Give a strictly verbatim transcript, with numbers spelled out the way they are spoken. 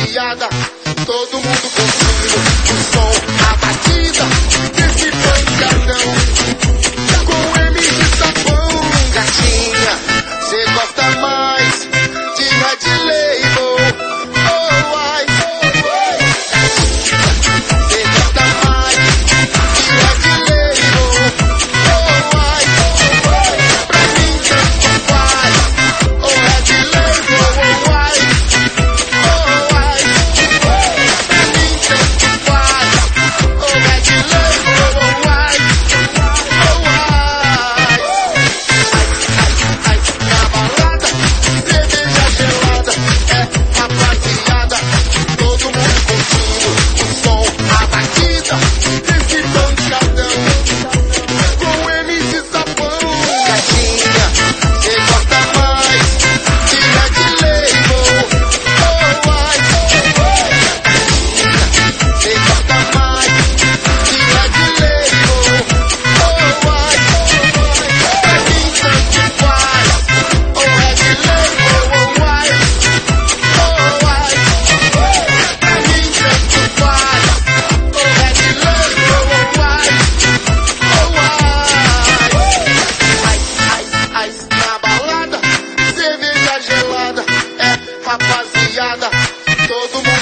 rapaziada, todo mundo curtindo o som, a batida desse pancadão. Com M C Sapão, gatinha, cê gosta mais de Red Label. Oh, ai, cê gosta mais de Red Label. Oh, ai, pra mim tanto faz. Oh, Red Label, oh, ai, oh, ai, pra mim tanto faz. Oh, Red Label, oh, ai, oh, ai. Ai, ai, ai, na balada, cerveja gelada, é rapaziada, todo mundo curtindo o som, a batida desse pancadão. Com M C Sapão, gatinha, cê gosta mais de Red Label. Oh, ai, cê gosta mais de Red Label. Oh, ai, pra mim tanto faz. Oh, Red Label, oh, ai, oh, ai, pra mim tanto faz. Oh, Red Label, oh, ai, oh, ai. Ai, ai, ai, na balada, cerveja gelada, é rapaziada, todo mundo